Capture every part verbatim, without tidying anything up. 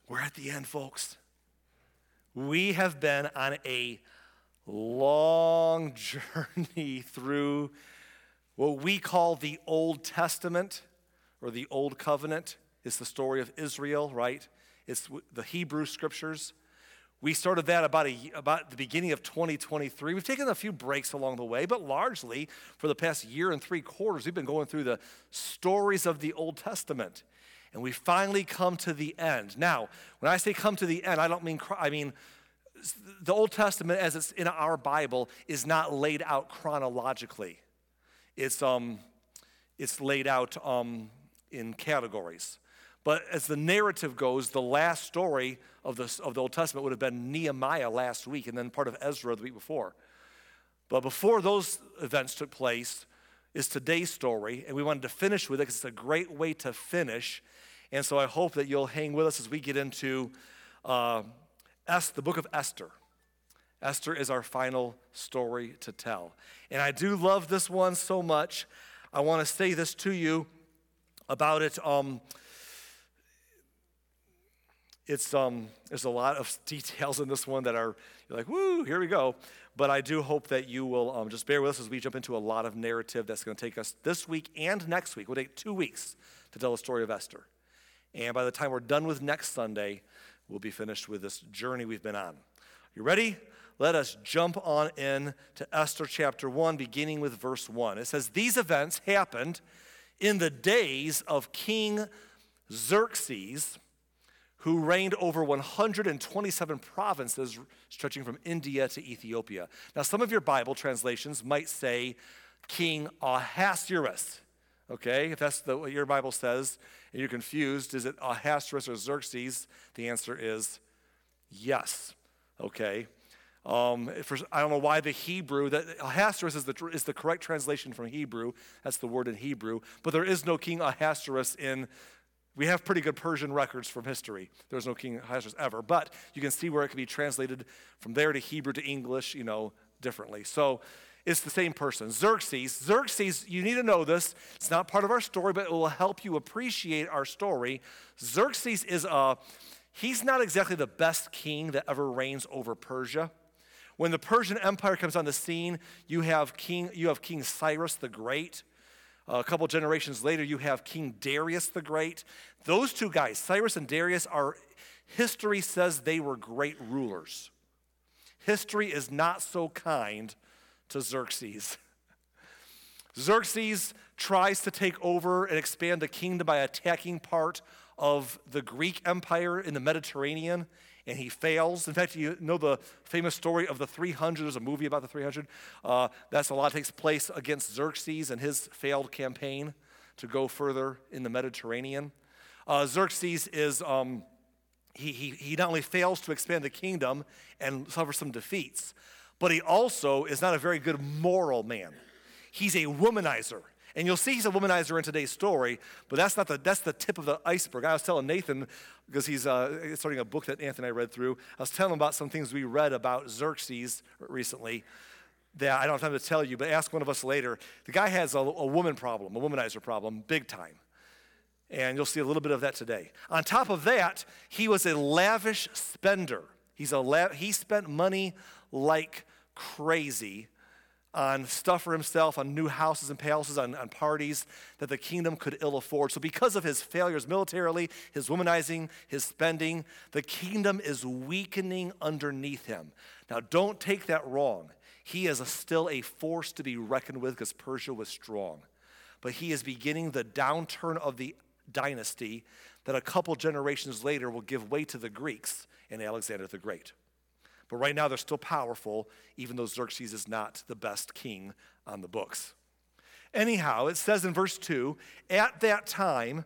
We're at the end, folks. We have been on a long journey through what we call the Old Testament or the Old Covenant. It's the story of Israel, right? It's the Hebrew scriptures. We started that about, a, about the beginning of twenty twenty-three. We've taken a few breaks along the way, but largely for the past year and three quarters, we've been going through the stories of the Old Testament. And we finally come to the end. Now, when I say come to the end, I don't mean, I mean, the Old Testament as it's in our Bible is not laid out chronologically. It's, um, it's laid out um, in categories. But as the narrative goes, the last story of the, of the Old Testament would have been Nehemiah last week and then part of Ezra the week before. But before those events took place is today's story, and we wanted to finish with it because it's a great way to finish. And so I hope that you'll hang with us as we get into uh, Es- the book of Esther. Esther is our final story to tell. And I do love this one so much. I want to say this to you about it. Um, It's um, there's a lot of details in this one that are, you're like, woo, here we go. But I do hope that you will um, just bear with us as we jump into a lot of narrative that's going to take us this week and next week. We'll take two weeks to tell the story of Esther. And by the time we're done with next Sunday, we'll be finished with this journey we've been on. You ready? Let us jump on in to Esther chapter one, beginning with verse one. It says, these events happened in the days of King Xerxes, who reigned over one hundred twenty-seven provinces stretching from India to Ethiopia. Now, some of your Bible translations might say King Ahasuerus, okay? If that's the, what your Bible says and you're confused, is it Ahasuerus or Xerxes? The answer is yes, okay? Um, for, I don't know why the Hebrew, that Ahasuerus is the, is the correct translation from Hebrew. That's the word in Hebrew. But there is no King Ahasuerus in We have pretty good Persian records from history. There's no King Ahasuerus ever, but you can see where it can be translated from there to Hebrew to English, you know, differently. So it's the same person. Xerxes. Xerxes, you need to know this. It's not part of our story, but it will help you appreciate our story. Xerxes is a, he's not exactly the best king that ever reigns over Persia. When the Persian Empire comes on the scene, you have King, you have King Cyrus the Great. Uh, a couple generations later, you have King Darius the Great. Those two guys, Cyrus and Darius, are, history says they were great rulers. History is not so kind to Xerxes. Xerxes tries to take over and expand the kingdom by attacking part of the Greek Empire in the Mediterranean, and he fails. In fact, you know the famous story of the three hundred. There's a movie about the three hundred. Uh, that's a lot takes place against Xerxes and his failed campaign to go further in the Mediterranean. Uh, Xerxes is, um, he, he, he not only fails to expand the kingdom and suffers some defeats, but he also is not a very good moral man. He's a womanizer. And you'll see he's a womanizer in today's story, but that's not the that's the tip of the iceberg. I was telling Nathan, because he's uh, starting a book that Anthony and I read through, I was telling him about some things we read about Xerxes recently that I don't have time to tell you, but ask one of us later. The guy has a, a woman problem, a womanizer problem, big time. And you'll see a little bit of that today. On top of that, he was a lavish spender. He's a la- he spent money like crazy on stuff for himself, on new houses and palaces, on, on parties that the kingdom could ill afford. So because of his failures militarily, his womanizing, his spending, the kingdom is weakening underneath him. Now, don't take that wrong. He is a, still a force to be reckoned with because Persia was strong. But he is beginning the downturn of the dynasty that a couple generations later will give way to the Greeks and Alexander the Great. But right now they're still powerful, even though Xerxes is not the best king on the books. Anyhow, it says in verse two, at that time,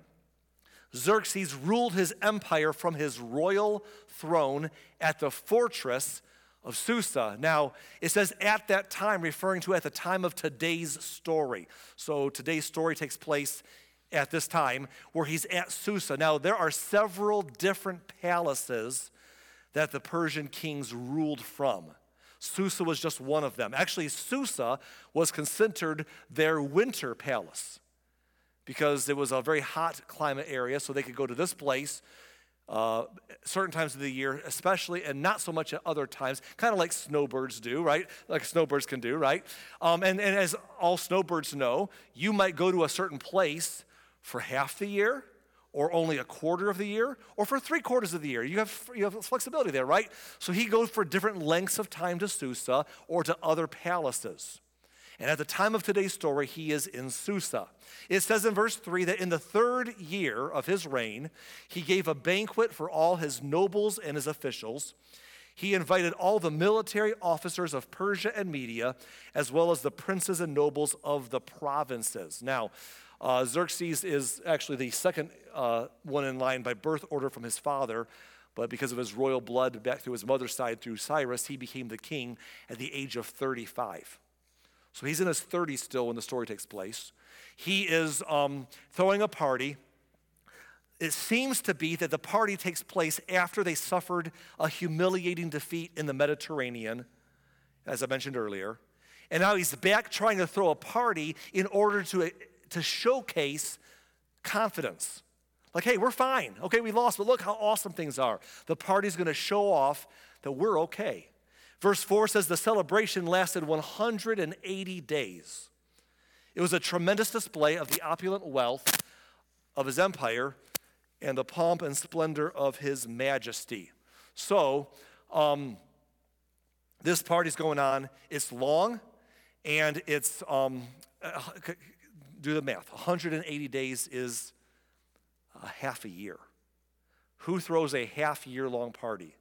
Xerxes ruled his empire from his royal throne at the fortress of Susa. Now, it says at that time, referring to at the time of today's story. So today's story takes place at this time where he's at Susa. Now, there are several different palaces that the Persian kings ruled from. Susa was just one of them. Actually, Susa was considered their winter palace because it was a very hot climate area, so they could go to this place uh, certain times of the year especially, and not so much at other times, kind of like snowbirds do, right? Like snowbirds can do, right? Um, and, and as all snowbirds know, you might go to a certain place for half the year, or only a quarter of the year, or for three quarters of the year. You have, you have flexibility there, right? So he goes for different lengths of time to Susa or to other palaces. And at the time of today's story, he is in Susa. It says in verse three that in the third year of his reign, he gave a banquet for all his nobles and his officials. He invited all the military officers of Persia and Media, as well as the princes and nobles of the provinces. Now, uh, Xerxes is actually the second uh, one in line by birth order from his father, but because of his royal blood back through his mother's side through Cyrus, he became the king at the age of thirty-five. So he's in his thirties still when the story takes place. He is um, throwing a party. It seems to be that the party takes place after they suffered a humiliating defeat in the Mediterranean, as I mentioned earlier. And now he's back trying to throw a party in order to, to showcase confidence. Like, hey, we're fine. Okay, we lost, but look how awesome things are. The party's going to show off that we're okay. Verse four says the celebration lasted one hundred eighty days. It was a tremendous display of the opulent wealth of his empire and the pomp and splendor of his majesty. So, um, this party's going on. It's long, and it's, um, uh, do the math. one hundred eighty days is a half a year. Who throws a half year long party?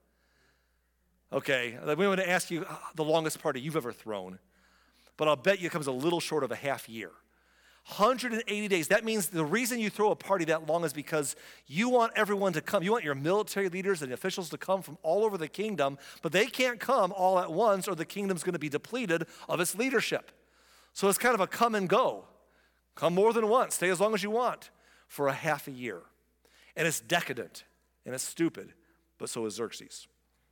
Okay, we want to ask you the longest party you've ever thrown, but I'll bet you it comes a little short of a half year. one hundred eighty days, that means the reason you throw a party that long is because you want everyone to come. You want your military leaders and officials to come from all over the kingdom, but they can't come all at once or the kingdom's going to be depleted of its leadership. So it's kind of a come and go. Come more than once, stay as long as you want for a half a year. And it's decadent and it's stupid, but so is Xerxes.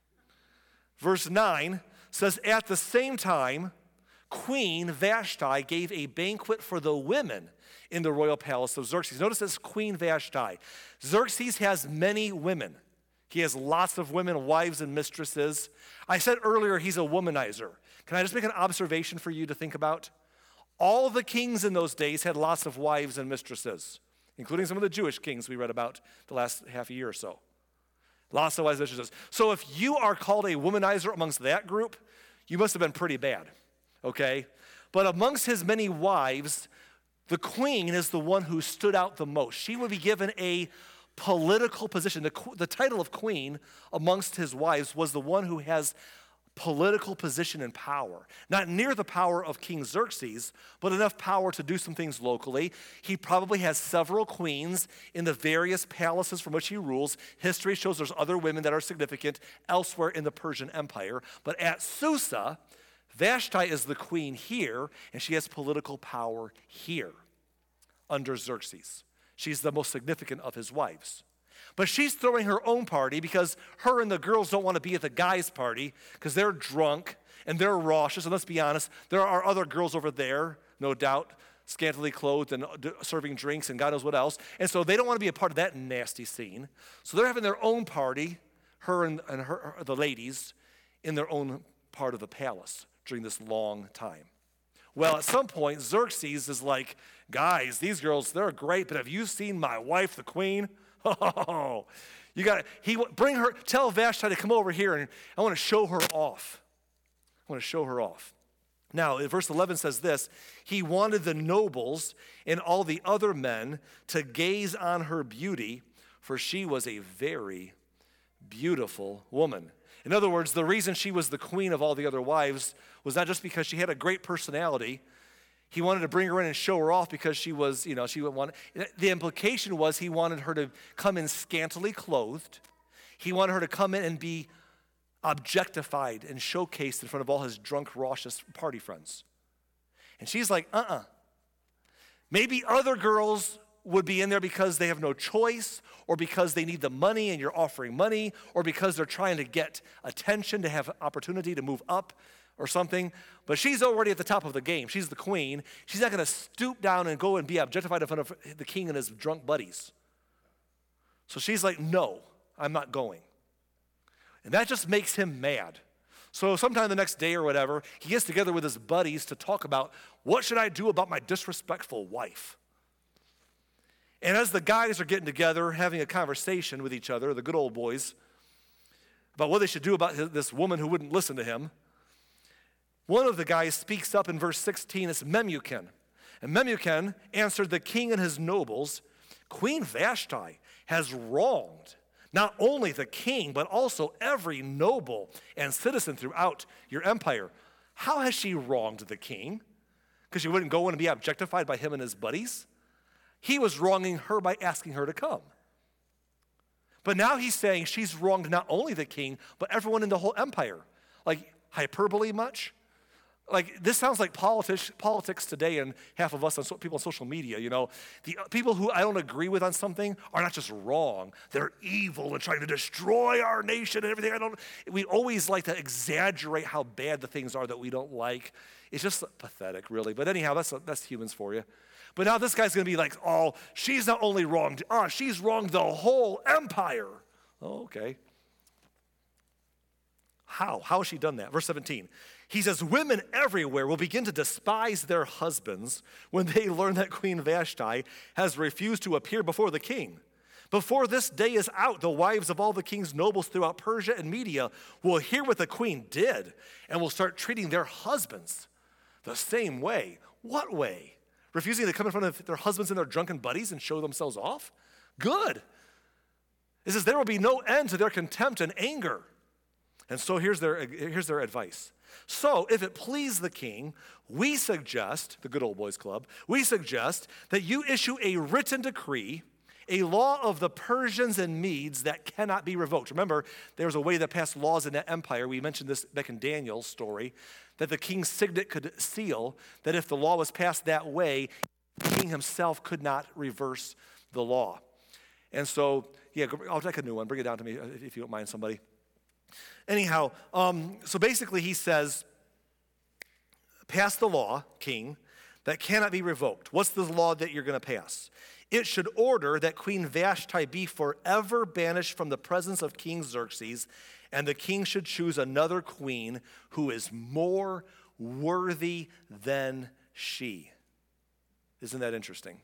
Verse nine says, at the same time, Queen Vashti gave a banquet for the women in the royal palace of Xerxes. Notice this, Queen Vashti. Xerxes has many women. He has lots of women, wives and mistresses. I said earlier he's a womanizer. Can I just make an observation for you to think about? All the kings in those days had lots of wives and mistresses, including some of the Jewish kings we read about the last half a year or so. Lots of wives and mistresses. So if you are called a womanizer amongst that group, you must have been pretty bad, okay? But amongst his many wives, the queen is the one who stood out the most. She would be given a political position. The, the title of queen amongst his wives was the one who has political position and power. Not near the power of King Xerxes, but enough power to do some things locally. He probably has several queens in the various palaces from which he rules. History shows there's other women that are significant elsewhere in the Persian Empire. But at Susa, Vashti is the queen here, and she has political power here under Xerxes. She's the most significant of his wives. But she's throwing her own party because her and the girls don't want to be at the guys' party because they're drunk and they're raucous. And let's be honest, there are other girls over there, no doubt, scantily clothed and serving drinks and God knows what else. And so they don't want to be a part of that nasty scene. So they're having their own party, her and, and her, the ladies, in their own part of the palace during this long time. Well, at some point, Xerxes is like, guys, these girls, they're great, but have you seen my wife, the queen? Oh, you got to, he, bring her, tell Vashti to come over here and I want to show her off. I want to show her off. Now, verse eleven says this, he wanted the nobles and all the other men to gaze on her beauty, for she was a very beautiful woman. In other words, the reason she was the queen of all the other wives was not just because she had a great personality. He wanted to bring her in and show her off because she was, you know, she would want, the implication was he wanted her to come in scantily clothed. He wanted her to come in and be objectified and showcased in front of all his drunk, raucous party friends. And she's like, uh-uh. Maybe other girls would be in there because they have no choice or because they need the money and you're offering money or because they're trying to get attention to have opportunity to move up or something, but she's already at the top of the game. She's the queen. She's not going to stoop down and go and be objectified in front of the king and his drunk buddies. So she's like, no, I'm not going. And that just makes him mad. So sometime the next day or whatever, he gets together with his buddies to talk about, what should I do about my disrespectful wife? And as the guys are getting together, having a conversation with each other, the good old boys, about what they should do about this woman who wouldn't listen to him, one of the guys speaks up in verse sixteen. It's Memucan. And Memucan answered the king and his nobles, Queen Vashti has wronged not only the king, but also every noble and citizen throughout your empire. How has she wronged the king? Because she wouldn't go in and be objectified by him and his buddies? He was wronging her by asking her to come. But now he's saying she's wronged not only the king, but everyone in the whole empire. Like, hyperbole much? Like, this sounds like politics, politics today, and half of us, on so, people on social media, you know. The people who I don't agree with on something are not just wrong. They're evil and trying to destroy our nation and everything. I don't. We always like to exaggerate how bad the things are that we don't like. It's just pathetic, really. But anyhow, that's, that's humans for you. But now this guy's going to be like, oh, she's not only wronged us, she's wronged the whole empire. Oh, okay. How? How has she done that? Verse seventeen. He says, women everywhere will begin to despise their husbands when they learn that Queen Vashti has refused to appear before the king. Before this day is out, the wives of all the king's nobles throughout Persia and Media will hear what the queen did and will start treating their husbands the same way. What way? Refusing to come in front of their husbands and their drunken buddies and show themselves off? Good. It says there will be no end to their contempt and anger. And so here's their, here's their advice. So if it please the king, we suggest, the good old boys club, we suggest that you issue a written decree, a law of the Persians and Medes that cannot be revoked. Remember, there was a way that passed laws in that empire. We mentioned this back in Daniel's story, that the king's signet could seal, that if the law was passed that way, the king himself could not reverse the law. And so, yeah, I'll take a new one. Bring it down to me if you don't mind, somebody. Anyhow, um, so basically he says, pass the law, king, that cannot be revoked. What's the law that you're going to pass? It should order that Queen Vashti be forever banished from the presence of King Xerxes, and the king should choose another queen who is more worthy than she. Isn't that interesting?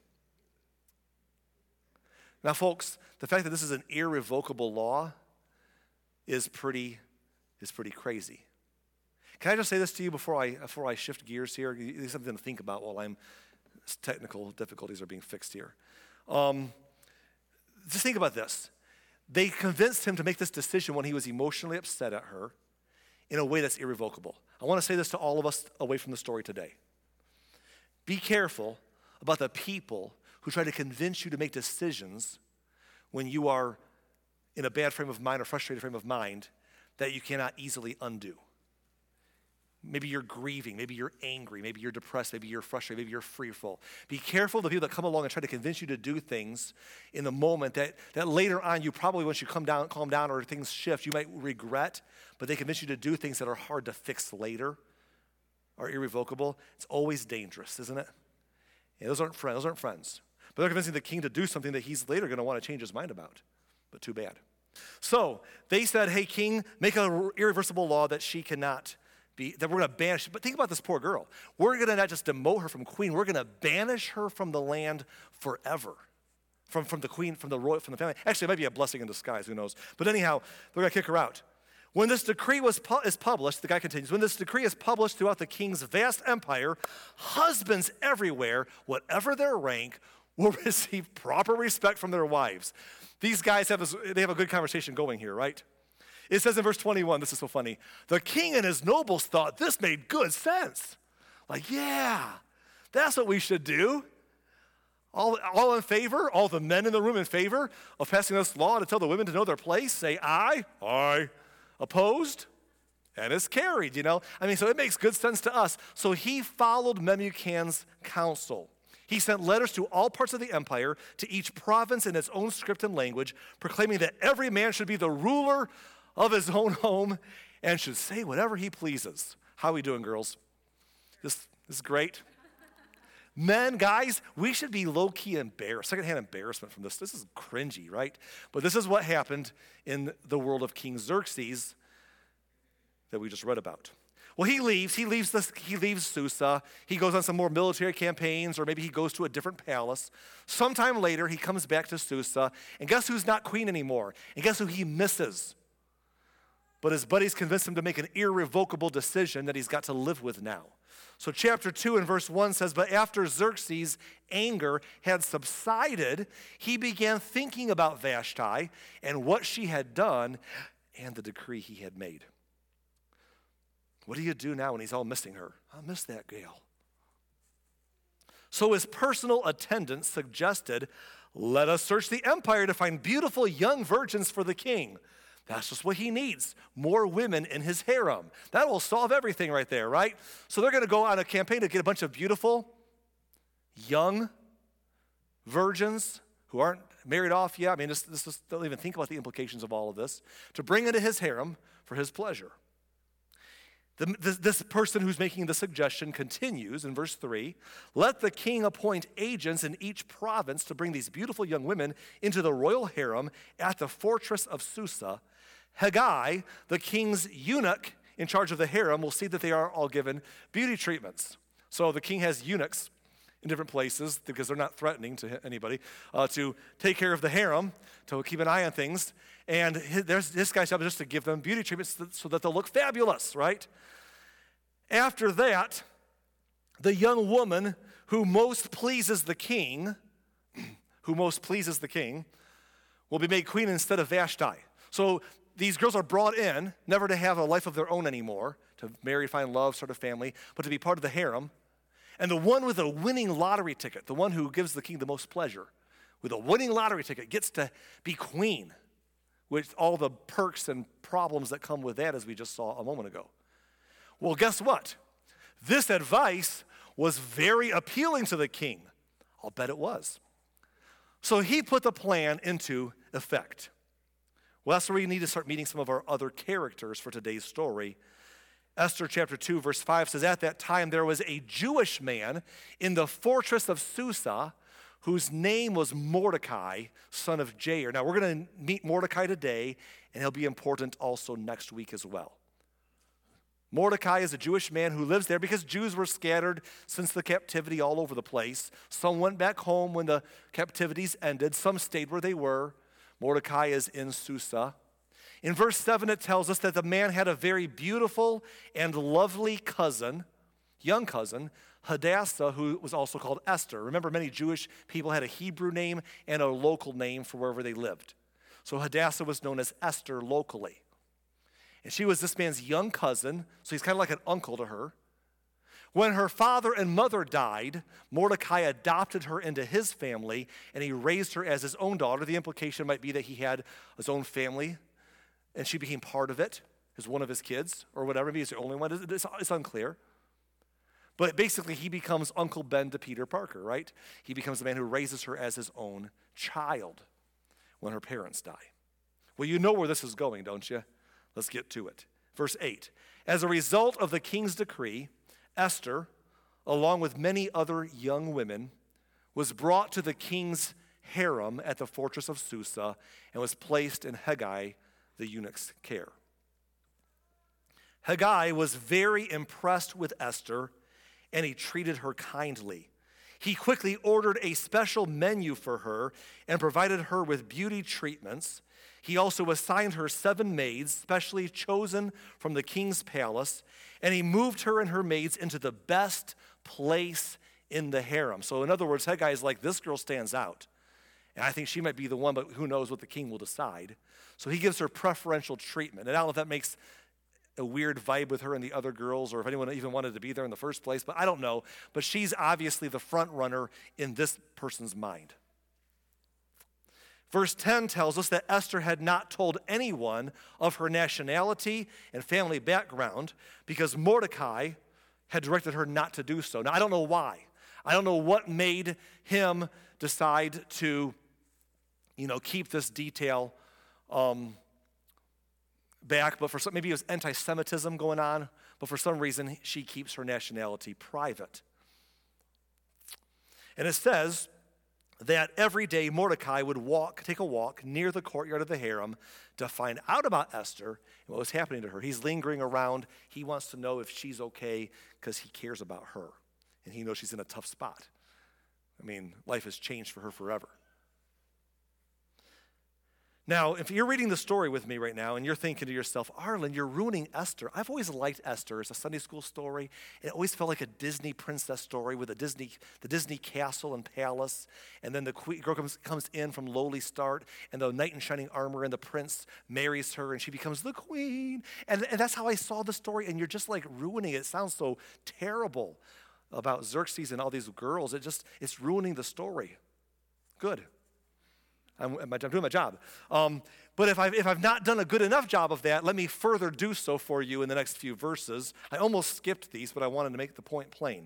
Now, folks, the fact that this is an irrevocable law is pretty, is pretty crazy. Can I just say this to you before I, before I shift gears here? There's something to think about while I'm technical difficulties are being fixed here. Um, just think about this. They convinced him to make this decision when he was emotionally upset at her in a way that's irrevocable. I want to say this to all of us away from the story today. Be careful about the people who try to convince you to make decisions when you are in a bad frame of mind or frustrated frame of mind that you cannot easily undo. Maybe you're grieving, maybe you're angry, maybe you're depressed, maybe you're frustrated, maybe you're fearful. Be careful of the people that come along and try to convince you to do things in the moment that, that later on you probably, once you come down, calm down or things shift, you might regret, but they convince you to do things that are hard to fix later, are irrevocable. It's always dangerous, isn't it? Yeah, those aren't friends, those aren't friends. But they're convincing the king to do something that he's later going to want to change his mind about. But too bad. So they said, hey, king, make an irreversible law that she cannot be, that we're going to banish. But think about this poor girl. We're going to not just demote her from queen, we're going to banish her from the land forever. From, from the queen, from the royal, from the family. Actually, it might be a blessing in disguise, who knows. But anyhow, they're going to kick her out. When this decree was pu- is published, the guy continues, when this decree is published throughout the king's vast empire, husbands everywhere, whatever their rank, will receive proper respect from their wives. These guys have a, they have a good conversation going here, right? It says in verse twenty-one, this is so funny, the king and his nobles thought this made good sense. Like, yeah, that's what we should do. All, all in favor, all the men in the room in favor of passing this law to tell the women to know their place, say aye, aye. Opposed, and it's carried, you know. I mean, so it makes good sense to us. So he followed Memucan's counsel. He sent letters to all parts of the empire, to each province in its own script and language, proclaiming that every man should be the ruler of his own home and should say whatever he pleases. How are we doing, girls? This, this is great. Men, guys, we should be low-key embarrassed, secondhand embarrassment from this. This is cringy, right? But this is what happened in the world of King Xerxes that we just read about. Well, he leaves. He leaves this. He leaves Susa. He goes on some more military campaigns, or maybe he goes to a different palace. Sometime later, he comes back to Susa, and guess who's not queen anymore? And guess who he misses? But his buddies convince him to make an irrevocable decision that he's got to live with now. So chapter two and verse one says, but after Xerxes' anger had subsided, he began thinking about Vashti and what she had done and the decree he had made. What do you do now when he's all missing her? I miss that gal. So his personal attendant suggested, let us search the empire to find beautiful young virgins for the king. That's just what he needs, more women in his harem. That will solve everything right there, right? So they're going to go on a campaign to get a bunch of beautiful, young virgins who aren't married off yet. I mean, this, this, don't even think about the implications of all of this, to bring into his harem for his pleasure. The, this, this person who's making the suggestion continues in verse three, let the king appoint agents in each province to bring these beautiful young women into the royal harem at the fortress of Susa. Haggai, the king's eunuch in charge of the harem, will see that they are all given beauty treatments. So the king has eunuchs in different places because they're not threatening to anybody, uh, to take care of the harem, to keep an eye on things. And his, there's, this guy's job is just to give them beauty treatments so that they'll look fabulous, right? After that, the young woman who most pleases the king, who most pleases the king, will be made queen instead of Vashti. So these girls are brought in, never to have a life of their own anymore, to marry, find love, start a family, but to be part of the harem. And the one with a winning lottery ticket, the one who gives the king the most pleasure, with a winning lottery ticket, gets to be queen, with all the perks and problems that come with that, as we just saw a moment ago. Well, guess what? This advice was very appealing to the king. I'll bet it was. So he put the plan into effect. Well, that's where we need to start meeting some of our other characters for today's story. Esther chapter two, verse five says, at that time there was a Jewish man in the fortress of Susa whose name was Mordecai, son of Jair. Now, we're going to meet Mordecai today, and he'll be important also next week as well. Mordecai is a Jewish man who lives there because Jews were scattered since the captivity all over the place. Some went back home when the captivities ended. Some stayed where they were. Mordecai is in Susa. In verse seven, it tells us that the man had a very beautiful and lovely cousin, young cousin, Hadassah, who was also called Esther. Remember, many Jewish people had a Hebrew name and a local name for wherever they lived. So Hadassah was known as Esther locally. And she was this man's young cousin, so he's kind of like an uncle to her. When her father and mother died, Mordecai adopted her into his family, and he raised her as his own daughter. The implication might be that he had his own family, and she became part of it as one of his kids, or whatever. Maybe he's the only one. It's, it's unclear. But basically, he becomes Uncle Ben to Peter Parker, right? He becomes the man who raises her as his own child when her parents die. Well, you know where this is going, don't you? Let's get to it. Verse eight. As a result of the king's decree, Esther, along with many other young women, was brought to the king's harem at the fortress of Susa and was placed in Haggai, the eunuch's care. Haggai was very impressed with Esther, and he treated her kindly. He quickly ordered a special menu for her and provided her with beauty treatments. He also assigned her seven maids, specially chosen from the king's palace, and he moved her and her maids into the best place in the harem. So in other words, Haggai is like, this girl stands out. And I think she might be the one, but who knows what the king will decide. So he gives her preferential treatment. And I don't know if that makes a weird vibe with her and the other girls, or if anyone even wanted to be there in the first place, but I don't know. But she's obviously the front runner in this person's mind. Verse ten tells us that Esther had not told anyone of her nationality and family background because Mordecai had directed her not to do so. Now, I don't know why. I don't know what made him decide to, you know, keep this detail um, back, but for some, maybe it was anti-Semitism going on, but for some reason she keeps her nationality private. And it says that every day Mordecai would walk, take a walk near the courtyard of the harem to find out about Esther and what was happening to her. He's lingering around. He wants to know if she's okay because he cares about her. And he knows she's in a tough spot. I mean, life has changed for her forever. Now, if you're reading the story with me right now and you're thinking to yourself, Arlen, you're ruining Esther. I've always liked Esther. It's a Sunday school story. It always felt like a Disney princess story with a Disney, the Disney castle and palace. And then the queen, girl comes, comes in from lowly start, and the knight in shining armor, and the prince marries her, and she becomes the queen. And, and that's how I saw the story, and you're just like ruining it. It sounds so terrible about Xerxes and all these girls. It just, it's ruining the story. Good. I'm, I'm doing my job. Um, but if I've, if I've not done a good enough job of that, let me further do so for you in the next few verses. I almost skipped these, but I wanted to make the point plain.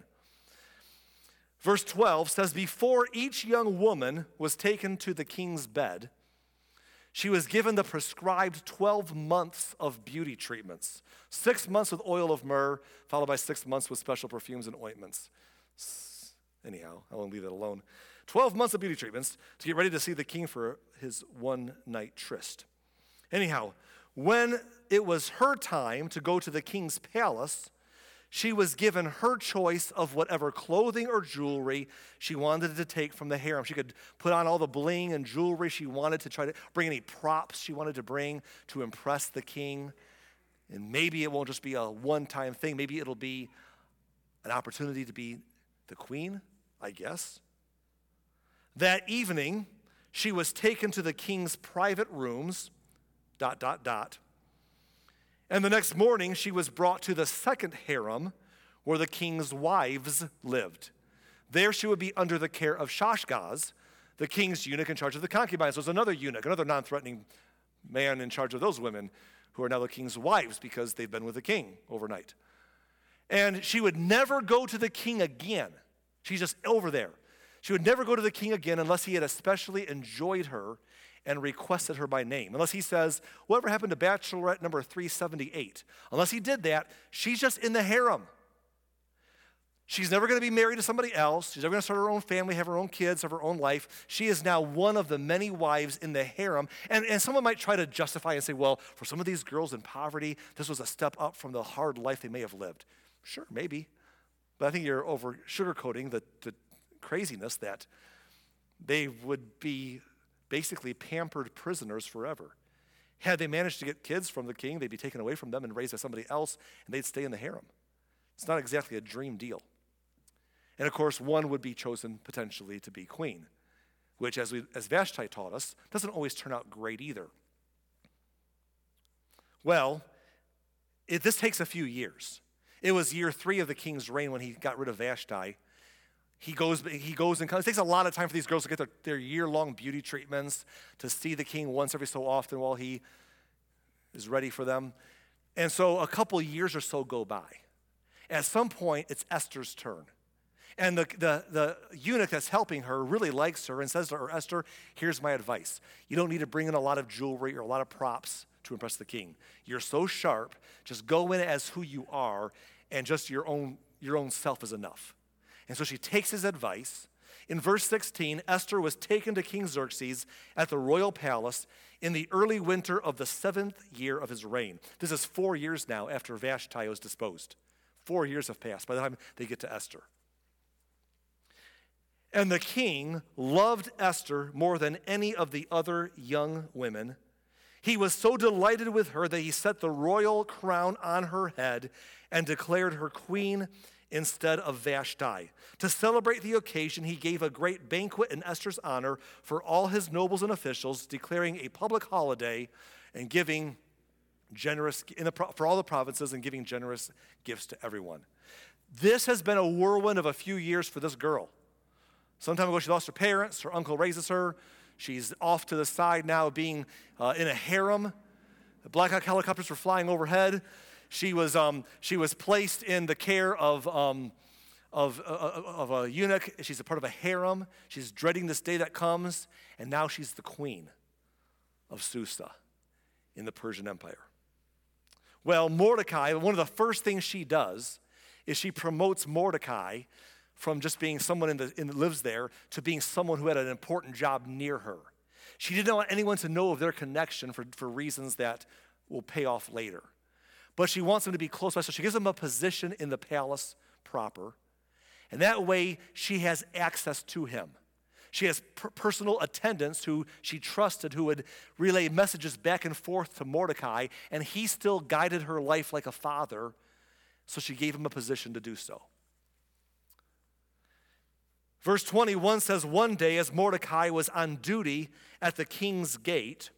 Verse twelve says, before each young woman was taken to the king's bed, she was given the prescribed twelve months of beauty treatments. Six months with oil of myrrh, followed by six months with special perfumes and ointments. Anyhow, I won't leave that alone. twelve months of beauty treatments to get ready to see the king for his one-night tryst. Anyhow, when it was her time to go to the king's palace, she was given her choice of whatever clothing or jewelry she wanted to take from the harem. She could put on all the bling and jewelry she wanted to try to bring any props she wanted to bring to impress the king. And maybe it won't just be a one-time thing. Maybe it'll be an opportunity to be the queen, I guess. That evening, she was taken to the king's private rooms, dot, dot, dot. And the next morning, she was brought to the second harem where the king's wives lived. There she would be under the care of Shashgaz, the king's eunuch in charge of the concubines. So there's another eunuch, another non-threatening man in charge of those women who are now the king's wives because they've been with the king overnight. And she would never go to the king again. She's just over there. She would never go to the king again unless he had especially enjoyed her and requested her by name. Unless he says, whatever happened to bachelorette number three seventy-eight? Unless he did that, she's just in the harem. She's never going to be married to somebody else. She's never going to start her own family, have her own kids, have her own life. She is now one of the many wives in the harem. And, and someone might try to justify and say, well, for some of these girls in poverty, this was a step up from the hard life they may have lived. Sure, maybe. But I think you're over sugarcoating the, the craziness that they would be basically pampered prisoners forever. Had they managed to get kids from the king, they'd be taken away from them and raised by somebody else, and they'd stay in the harem. It's not exactly a dream deal. And of course, one would be chosen potentially to be queen, which, as we, as Vashti taught us, doesn't always turn out great either. Well, it, this takes a few years. It was year three of the king's reign when he got rid of Vashti. He goes, he goes and comes. It takes a lot of time for these girls to get their, their year-long beauty treatments, to see the king once every so often while he is ready for them. And so a couple years or so go by. At some point, it's Esther's turn. And the, the, the eunuch that's helping her really likes her and says to her, Esther, here's my advice. You don't need to bring in a lot of jewelry or a lot of props to impress the king. You're so sharp, just go in as who you are, and just your own, your own self is enough. And so she takes his advice. In verse sixteen, Esther was taken to King Xerxes at the royal palace in the early winter of the seventh year of his reign. This is four years now after Vashti was disposed. Four years have passed by the time they get to Esther. And the king loved Esther more than any of the other young women. He was so delighted with her that he set the royal crown on her head and declared her queen instead of Vashti. To celebrate the occasion, he gave a great banquet in Esther's honor for all his nobles and officials, declaring a public holiday and giving generous in the, for all the provinces and giving generous gifts to everyone. This has been a whirlwind of a few years for this girl. Some time ago, she lost her parents. Her uncle raises her. She's off to the side now, being uh, in a harem. The Black Hawk helicopters were flying overhead. She was, um, she was placed in the care of, um, of, uh, of a eunuch. She's a part of a harem. She's dreading this day that comes, and now she's the queen of Susa in the Persian Empire. Well, Mordecai, one of the first things she does is she promotes Mordecai from just being someone in the, in, that lives there to being someone who had an important job near her. She didn't want anyone to know of their connection for, for reasons that will pay off later. But she wants them to be close by, so she gives them a position in the palace proper. And that way, she has access to him. She has per- personal attendants who she trusted, who would relay messages back and forth to Mordecai, and he still guided her life like a father, so she gave him a position to do so. Verse twenty-one says, one day as Mordecai was on duty at the king's gate,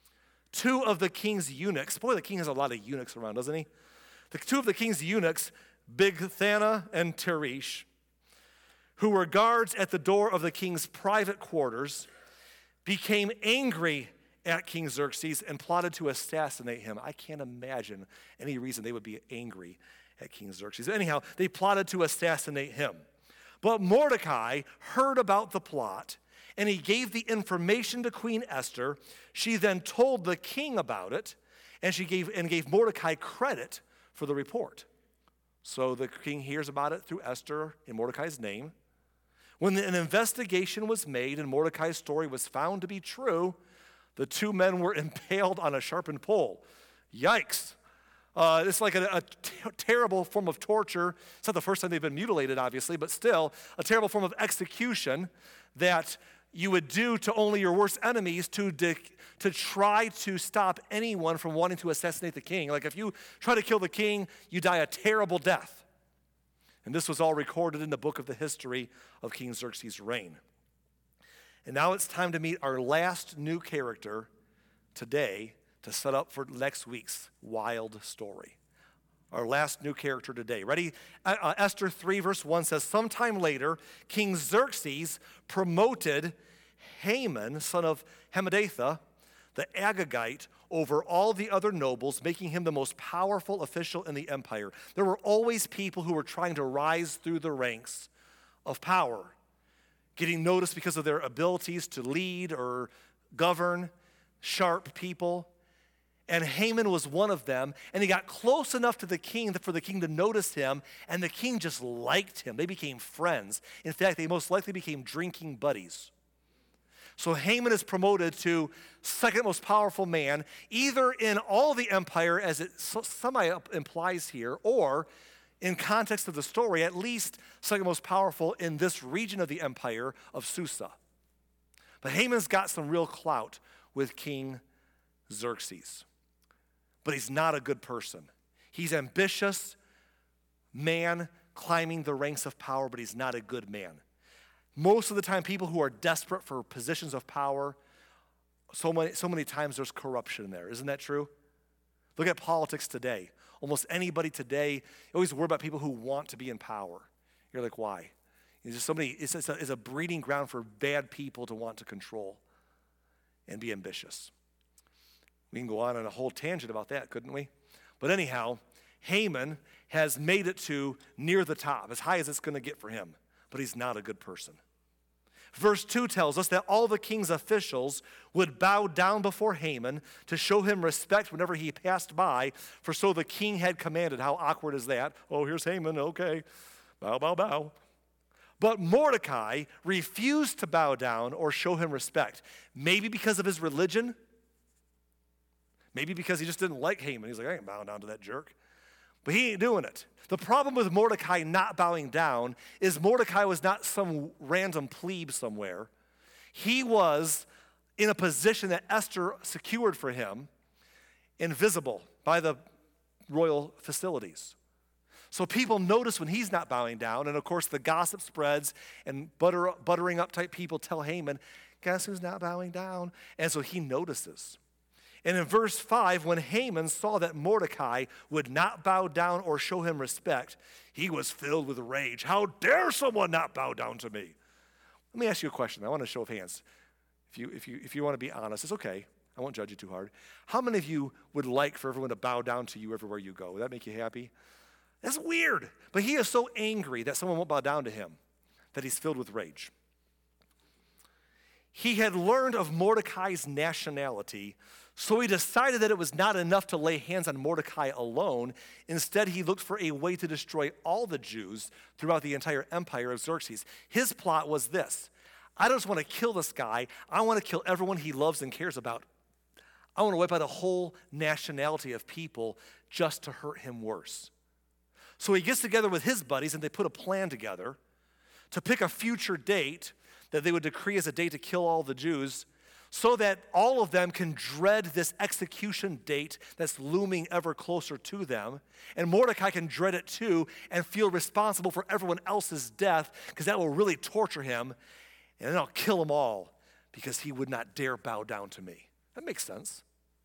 two of the king's eunuchs, boy, the king has a lot of eunuchs around, doesn't he? The two of the king's eunuchs, Bigthana and Teresh, who were guards at the door of the king's private quarters, became angry at King Xerxes and plotted to assassinate him. I can't imagine any reason they would be angry at King Xerxes. Anyhow, they plotted to assassinate him. But Mordecai heard about the plot, and he gave the information to Queen Esther. She then told the king about it, and she gave and gave Mordecai credit for the report. So the king hears about it through Esther in Mordecai's name. When an investigation was made and Mordecai's story was found to be true, the two men were impaled on a sharpened pole. Yikes. Uh, it's like a, a t- terrible form of torture. It's not the first time they've been mutilated, obviously, but still a terrible form of execution that you would do to only your worst enemies to, de- to try to stop anyone from wanting to assassinate the king. Like if you try to kill the king, you die a terrible death. And this was all recorded in the book of the history of King Xerxes' reign. And now it's time to meet our last new character today to set up for next week's wild story. Our last new character today. Ready? Uh, Esther three verse one says, sometime later, King Xerxes promoted Haman, son of Hammedatha, the Agagite, over all the other nobles, making him the most powerful official in the empire. There were always people who were trying to rise through the ranks of power, getting noticed because of their abilities to lead or govern, sharp people. And Haman was one of them, and he got close enough to the king for the king to notice him, and the king just liked him. They became friends. In fact, they most likely became drinking buddies. So Haman is promoted to second most powerful man, either in all the empire, as it semi implies here, or in context of the story, at least second most powerful in this region of the empire of Susa. But Haman's got some real clout with King Xerxes. But he's not a good person. He's ambitious man climbing the ranks of power, but he's not a good man. Most of the time, people who are desperate for positions of power, so many, so many times there's corruption there. Isn't that true? Look at politics today. Almost anybody today, you always worry about people who want to be in power. You're like, why? It's just somebody, it's, it's, a, it's a breeding ground for bad people to want to control and be ambitious. We can go on on a whole tangent about that, couldn't we? But anyhow, Haman has made it to near the top, as high as it's going to get for him. But he's not a good person. Verse two tells us that all the king's officials would bow down before Haman to show him respect whenever he passed by, for so the king had commanded. How awkward is that? Oh, here's Haman, okay. Bow, bow, bow. But Mordecai refused to bow down or show him respect. Maybe because of his religion. Maybe because he just didn't like Haman. He's like, I ain't bowing down to that jerk. But he ain't doing it. The problem with Mordecai not bowing down is Mordecai was not some random plebe somewhere. He was in a position that Esther secured for him, invisible by the royal facilities. So people notice when he's not bowing down, and of course the gossip spreads, and butter, buttering up type people tell Haman, guess who's not bowing down? And so he notices. And in verse five, when Haman saw that Mordecai would not bow down or show him respect, he was filled with rage. How dare someone not bow down to me? Let me ask you a question. I want a show of hands. If you, if you, if you want to be honest, it's okay. I won't judge you too hard. How many of you would like for everyone to bow down to you everywhere you go? Would that make you happy? That's weird. But he is so angry that someone won't bow down to him that he's filled with rage. He had learned of Mordecai's nationality So he decided that it was not enough to lay hands on Mordecai alone. Instead, he looked for a way to destroy all the Jews throughout the entire empire of Xerxes. His plot was this: I don't just want to kill this guy, I want to kill everyone he loves and cares about. I want to wipe out a whole nationality of people just to hurt him worse. So he gets together with his buddies and they put a plan together to pick a future date that they would decree as a date to kill all the Jews, so that all of them can dread this execution date that's looming ever closer to them. And Mordecai can dread it too and feel responsible for everyone else's death, because that will really torture him. And then I'll kill them all because he would not dare bow down to me. That makes sense.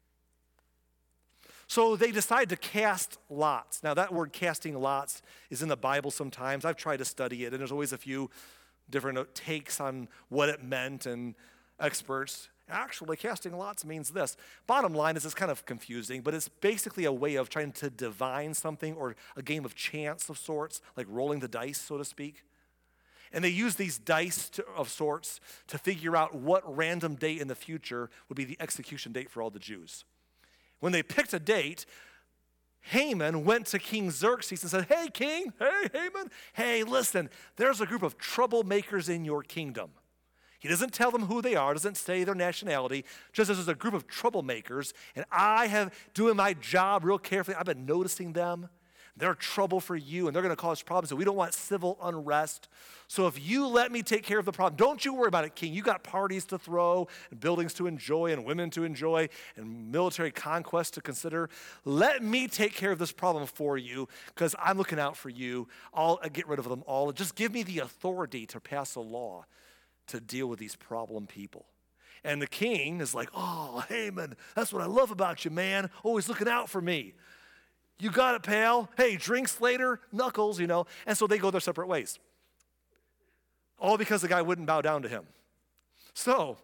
So they decide to cast lots. Now that word casting lots is in the Bible sometimes. I've tried to study it, and there's always a few different takes on what it meant, and experts. Actually, casting lots means this. Bottom line is it's kind of confusing, but it's basically a way of trying to divine something, or a game of chance of sorts, like rolling the dice, so to speak. And they use these dice to, of sorts to figure out what random date in the future would be the execution date for all the Jews. When they picked a date, Haman went to King Xerxes and said, "Hey, king, hey, Haman, hey, listen, there's a group of troublemakers in your kingdom." He doesn't tell them who they are, doesn't say their nationality, just as there's a group of troublemakers, and I have, doing my job real carefully, I've been noticing them. They're trouble for you, and they're going to cause problems, and we don't want civil unrest. So if you let me take care of the problem, don't you worry about it, king. You got parties to throw, and buildings to enjoy, and women to enjoy, and military conquest to consider. Let me take care of this problem for you, because I'm looking out for you. I'll get rid of them all. Just give me the authority to pass a law to deal with these problem people. And the king is like, "Oh, Haman, that's what I love about you, man. Always looking out for me. You got it, pal. Hey, drinks later, knuckles, you know." And so they go their separate ways. All because the guy wouldn't bow down to him. So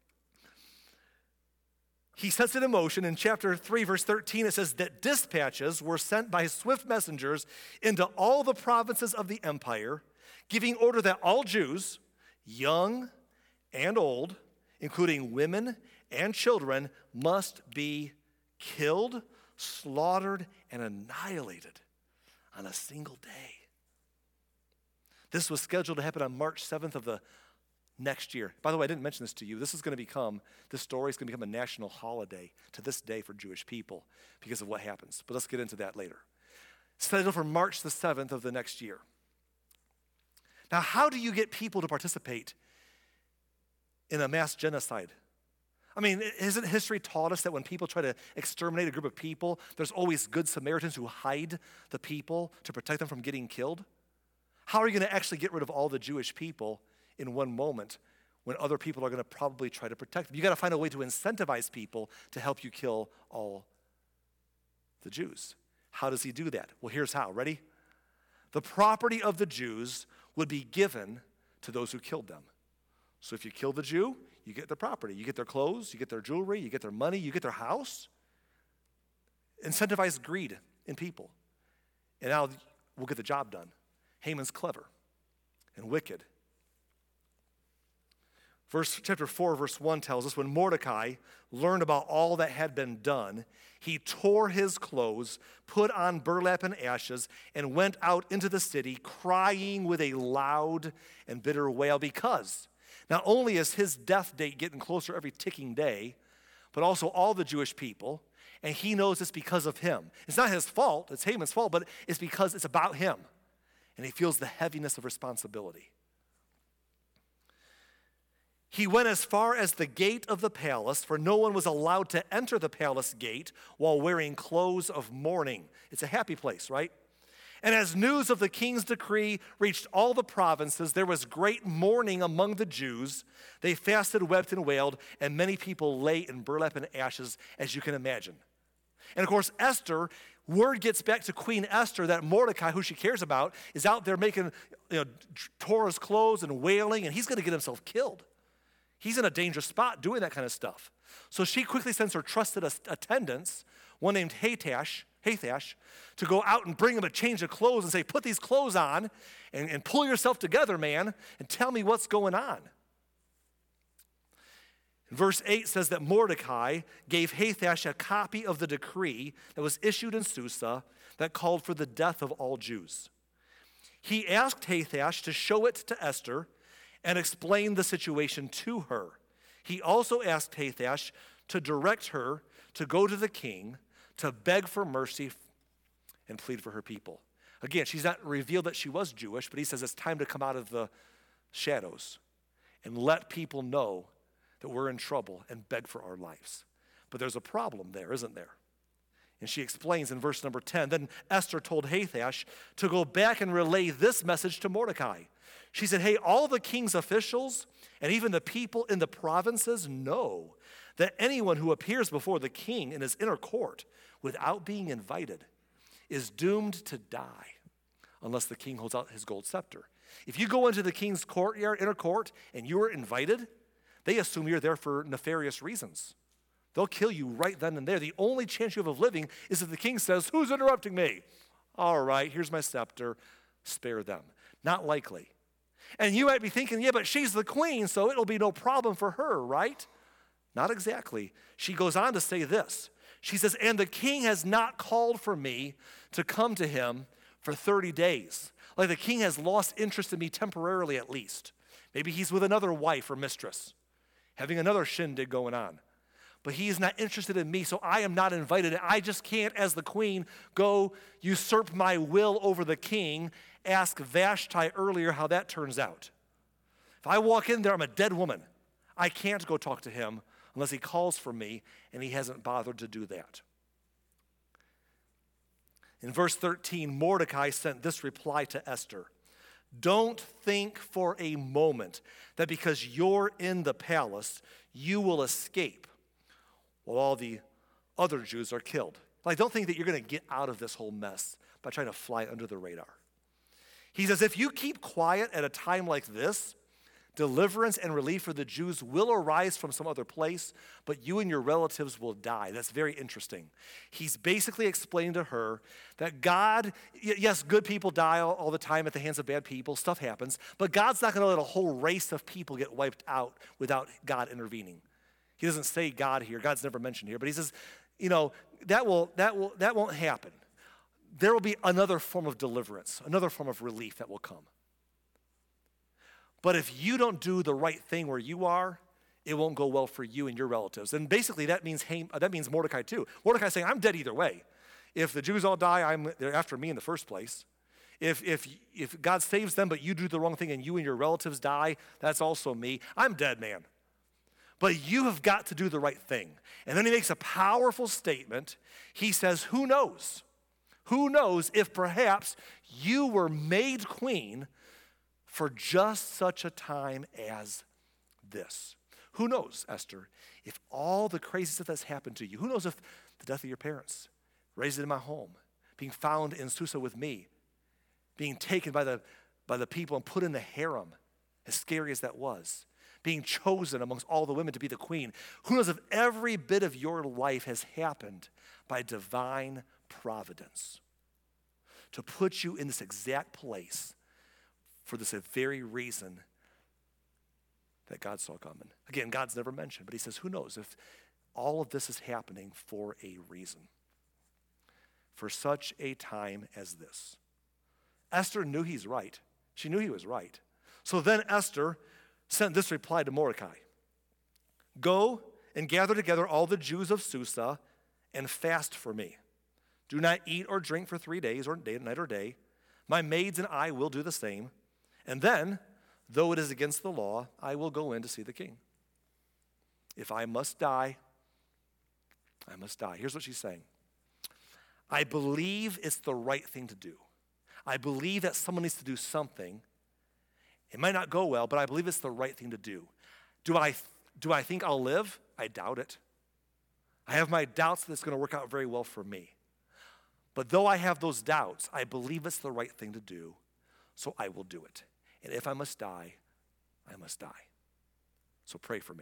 he sets it in motion. In chapter three, verse thirteen, it says that dispatches were sent by swift messengers into all the provinces of the empire, giving order that all Jews, young and old, including women and children, must be killed, slaughtered, and annihilated on a single day. This was scheduled to happen on March seventh of the next year. By the way, I didn't mention this to you. This is going to become, this story is going to become a national holiday to this day for Jewish people because of what happens. But let's get into that later. Scheduled for March the seventh of the next year. Now, how do you get people to participate in a mass genocide? I mean, hasn't history taught us that when people try to exterminate a group of people, there's always good Samaritans who hide the people to protect them from getting killed? How are you going to actually get rid of all the Jewish people in one moment when other people are going to probably try to protect them? You got to find a way to incentivize people to help you kill all the Jews. How does he do that? Well, here's how. Ready? The property of the Jews would be given to those who killed them. So if you kill the Jew, you get their property. You get their clothes, you get their jewelry, you get their money, you get their house. Incentivize greed in people. And now we'll get the job done. Haman's clever and wicked. Verse, chapter four, verse one tells us, when Mordecai learned about all that had been done, he tore his clothes, put on burlap and ashes, and went out into the city, crying with a loud and bitter wail, because not only is his death date getting closer every ticking day, but also all the Jewish people, and he knows it's because of him. It's not his fault, it's Haman's fault, but it's because it's about him, and he feels the heaviness of responsibility. He went as far as the gate of the palace, for no one was allowed to enter the palace gate while wearing clothes of mourning. It's a happy place, right? And as news of the king's decree reached all the provinces, there was great mourning among the Jews. They fasted, wept, and wailed, and many people lay in burlap and ashes, as you can imagine. And of course, Esther, word gets back to Queen Esther that Mordecai, who she cares about, is out there making, you know, tore his clothes and wailing, and he's going to get himself killed. He's in a dangerous spot doing that kind of stuff. So she quickly sends her trusted attendants, one named Hathach, Hathach, to go out and bring him a change of clothes and say, put these clothes on and, and pull yourself together, man, and tell me what's going on. Verse eight says that Mordecai gave Hathach a copy of the decree that was issued in Susa that called for the death of all Jews. He asked Hathach to show it to Esther and explain the situation to her. He also asked Hathach to direct her to go to the king to beg for mercy and plead for her people. Again, she's not revealed that she was Jewish, but he says it's time to come out of the shadows and let people know that we're in trouble and beg for our lives. But there's a problem there, isn't there? And she explains in verse number ten, then Esther told Hathach to go back and relay this message to Mordecai. She said, hey, all the king's officials and even the people in the provinces know that anyone who appears before the king in his inner court without being invited is doomed to die unless the king holds out his gold scepter. If you go into the king's courtyard, inner court, and you are invited, they assume you're there for nefarious reasons. They'll kill you right then and there. The only chance you have of living is if the king says, who's interrupting me? All right, here's my scepter. Spare them. Not likely. And you might be thinking, yeah, but she's the queen, so it'll be no problem for her, right? Not exactly. She goes on to say this. She says, and the king has not called for me to come to him for thirty days. Like the king has lost interest in me temporarily at least. Maybe he's with another wife or mistress, having another shindig going on. But he is not interested in me, so I am not invited. And I just can't, as the queen, go usurp my will over the king. Ask Vashti earlier how that turns out. If I walk in there, I'm a dead woman. I can't go talk to him unless he calls for me, and he hasn't bothered to do that. In verse thirteen, Mordecai sent this reply to Esther. Don't think for a moment that because you're in the palace, you will escape while all the other Jews are killed. Like, don't think that you're going to get out of this whole mess by trying to fly under the radar. He says, if you keep quiet at a time like this, deliverance and relief for the Jews will arise from some other place, but you and your relatives will die. That's very interesting. He's basically explained to her that God, yes, good people die all, all the time at the hands of bad people. Stuff happens. But God's not going to let a whole race of people get wiped out without God intervening. He doesn't say God here. God's never mentioned here. But he says, you know, that will that will that won't happen. There will be another form of deliverance, another form of relief that will come. But if you don't do the right thing where you are, it won't go well for you and your relatives. And basically that means that means Mordecai too. Mordecai's saying, I'm dead either way. If the Jews all die, I'm, they're after me in the first place. If, if, if God saves them, but you do the wrong thing and you and your relatives die, that's also me. I'm dead, man. But you have got to do the right thing. And then he makes a powerful statement. He says, who knows? Who knows if perhaps you were made queen for just such a time as this? Who knows, Esther, if all the crazy stuff that's happened to you, who knows if the death of your parents, raised in my home, being found in Susa with me, being taken by the, by the people and put in the harem, as scary as that was, being chosen amongst all the women to be the queen. Who knows if every bit of your life has happened by divine providence to put you in this exact place for this very reason that God saw coming. Again, God's never mentioned, but he says, who knows if all of this is happening for a reason, for such a time as this. Esther knew he's right. She knew he was right. So then Esther sent this reply to Mordecai. Go and gather together all the Jews of Susa and fast for me. Do not eat or drink for three days or day, night or day. My maids and I will do the same. And then, though it is against the law, I will go in to see the king. If I must die, I must die. Here's what she's saying. I believe it's the right thing to do. I believe that someone needs to do something. It might not go well, but I believe it's the right thing to do. Do I, do I think I'll live? I doubt it. I have my doubts that it's going to work out very well for me. But though I have those doubts, I believe it's the right thing to do, so I will do it. And if I must die, I must die. So pray for me.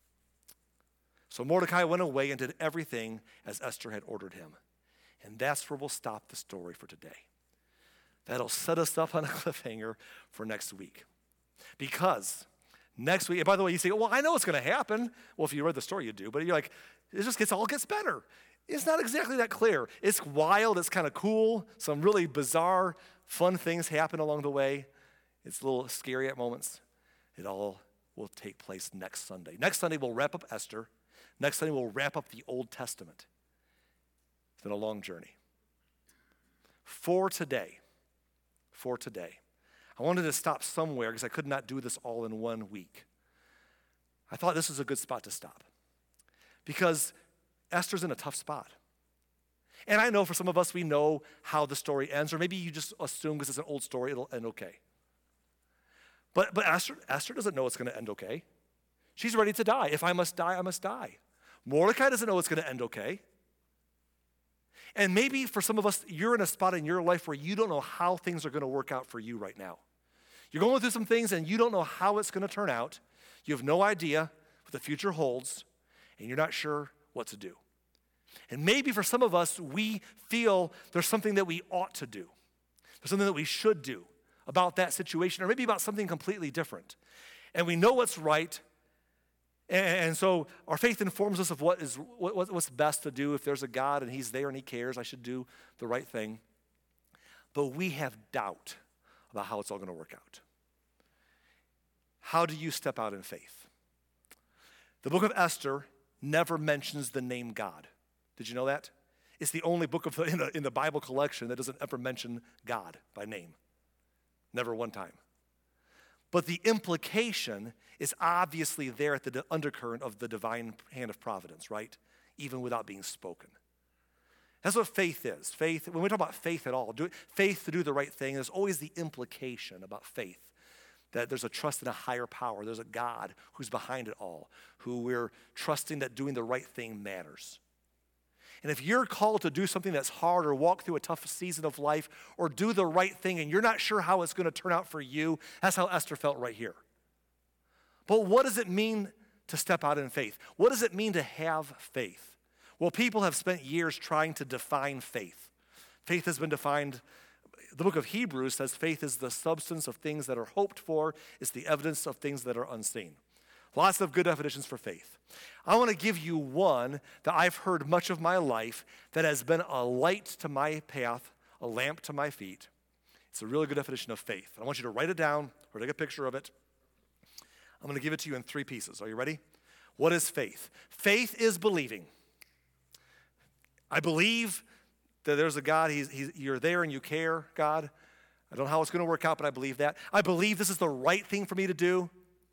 So Mordecai went away and did everything as Esther had ordered him. And that's where we'll stop the story for today. That'll set us up on a cliffhanger for next week. Because Next week, and by the way, you say, well, I know what's going to happen. Well, if you read the story, you do. But you're like, it just gets all gets better. It's not exactly that clear. It's wild. It's kind of cool. Some really bizarre, fun things happen along the way. It's a little scary at moments. It all will take place next Sunday. Next Sunday, we'll wrap up Esther. Next Sunday, we'll wrap up the Old Testament. It's been a long journey. For today, for today, I wanted to stop somewhere because I could not do this all in one week. I thought this was a good spot to stop because Esther's in a tough spot. And I know for some of us, we know how the story ends, or maybe you just assume because it's an old story, it'll end okay. But, but Esther, Esther doesn't know it's going to end okay. She's ready to die. If I must die, I must die. Mordecai doesn't know it's going to end okay. And maybe for some of us, you're in a spot in your life where you don't know how things are going to work out for you right now. You're going through some things and you don't know how it's going to turn out. You have no idea what the future holds, and you're not sure what to do. And maybe for some of us, we feel there's something that we ought to do. There's something that we should do about that situation, or maybe about something completely different. And we know what's right, and so our faith informs us of what is what, what's best to do. If there's a God and he's there and he cares, I should do the right thing. But we have doubt about how it's all going to work out. How do you step out in faith? The book of Esther never mentions the name God. Did you know that? It's the only book of the, in, the, in the Bible collection that doesn't ever mention God by name. Never one time. But the implication is obviously there at the undercurrent of the divine hand of providence, right? Even without being spoken. That's what faith is. Faith, when we talk about faith at all, do, faith to do the right thing, there's always the implication about faith. That there's a trust in a higher power. There's a God who's behind it all, who we're trusting that doing the right thing matters. And if you're called to do something that's hard or walk through a tough season of life or do the right thing and you're not sure how it's going to turn out for you, that's how Esther felt right here. But what does it mean to step out in faith? What does it mean to have faith? Well, people have spent years trying to define faith. Faith has been defined, the book of Hebrews says faith is the substance of things that are hoped for, it's the evidence of things that are unseen. Lots of good definitions for faith. I want to give you one that I've heard much of my life that has been a light to my path, a lamp to my feet. It's a really good definition of faith. I want you to write it down or take a picture of it. I'm going to give it to you in three pieces. Are you ready? What is faith? Faith is believing. I believe that there's a God, he's, he's, you're there and you care, God. I don't know how it's going to work out, but I believe that. I believe this is the right thing for me to do.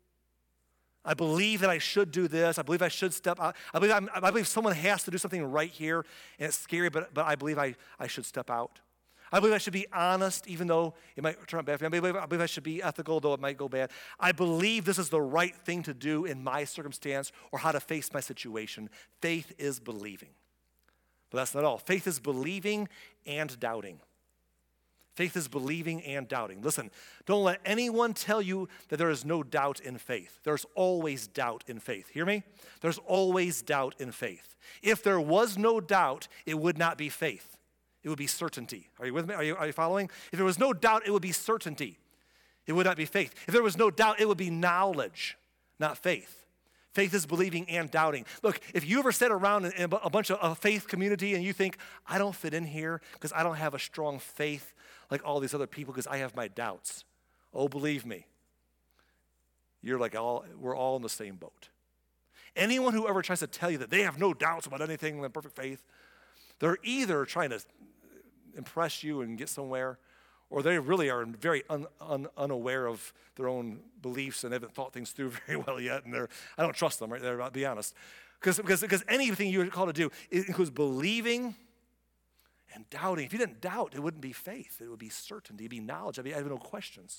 I believe that I should do this. I believe I should step out. I believe, I'm, I believe someone has to do something right here, and it's scary, but, but I believe I, I should step out. I believe I should be honest, even though it might turn out bad for me. I believe, I believe I should be ethical, though it might go bad. I believe this is the right thing to do in my circumstance or how to face my situation. Faith is believing. But that's not all. Faith is believing and doubting. Faith is believing and doubting. Listen, don't let anyone tell you that there is no doubt in faith. There's always doubt in faith. Hear me? There's always doubt in faith. If there was no doubt, it would not be faith. It would be certainty. Are you with me? Are you, are you following? If there was no doubt, it would be certainty. It would not be faith. If there was no doubt, it would be knowledge, not faith. Faith is believing and doubting. Look, if you ever sit around in a bunch of a faith community and you think, I don't fit in here because I don't have a strong faith like all these other people because I have my doubts. Oh, believe me, you're like all, we're all in the same boat. Anyone who ever tries to tell you that they have no doubts about anything in perfect faith, they're either trying to impress you and get somewhere, or they really are very un, un, unaware of their own beliefs and haven't thought things through very well yet, and they're, I don't trust them right there, I'll be honest. Because because because anything you're called to do, it includes believing and doubting. If you didn't doubt, it wouldn't be faith. It would be certainty. It would be knowledge. I have no questions.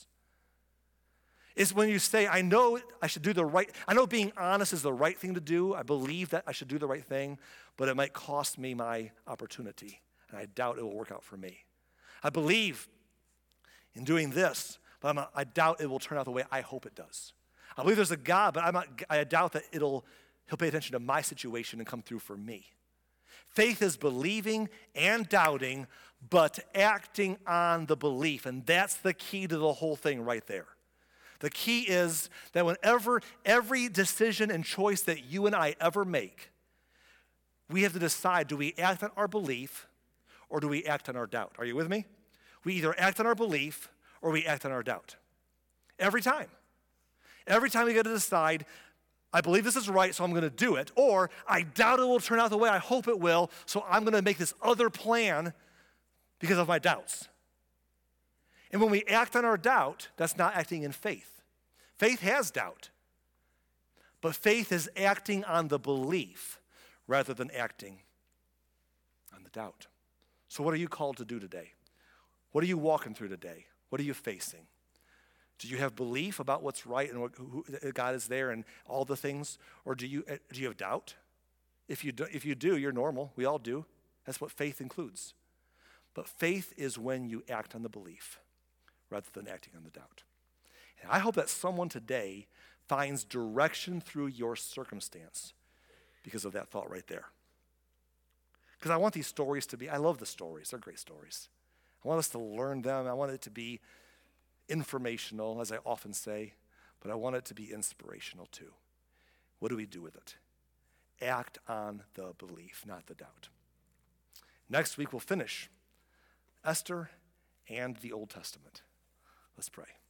It's when you say, I know I should do the right, I know being honest is the right thing to do. I believe that I should do the right thing, but it might cost me my opportunity, and I doubt it will work out for me. I believe in doing this, but I'm not, I doubt it will turn out the way I hope it does. I believe there's a God, but I'm not, I doubt that it'll, he'll pay attention to my situation and come through for me. Faith is believing and doubting, but acting on the belief. And that's the key to the whole thing right there. The key is that whenever every decision and choice that you and I ever make, we have to decide, do we act on our belief or do we act on our doubt? Are you with me? We either act on our belief or we act on our doubt. Every time. Every time we get to decide, I believe this is right, so I'm going to do it, or I doubt it will turn out the way I hope it will, so I'm going to make this other plan because of my doubts. And when we act on our doubt, that's not acting in faith. Faith has doubt, but faith is acting on the belief rather than acting on the doubt. So what are you called to do today? What are you walking through today? What are you facing? Do you have belief about what's right and what, who, God is there and all the things? Or do you, do you have doubt? If you do, if you do, you're normal. We all do. That's what faith includes. But faith is when you act on the belief rather than acting on the doubt. And I hope that someone today finds direction through your circumstance because of that thought right there. Because I want these stories to be, I love the stories. They're great stories. I want us to learn them. I want it to be informational, as I often say, but I want it to be inspirational too. What do we do with it? Act on the belief, not the doubt. Next week we'll finish Esther and the Old Testament. Let's pray.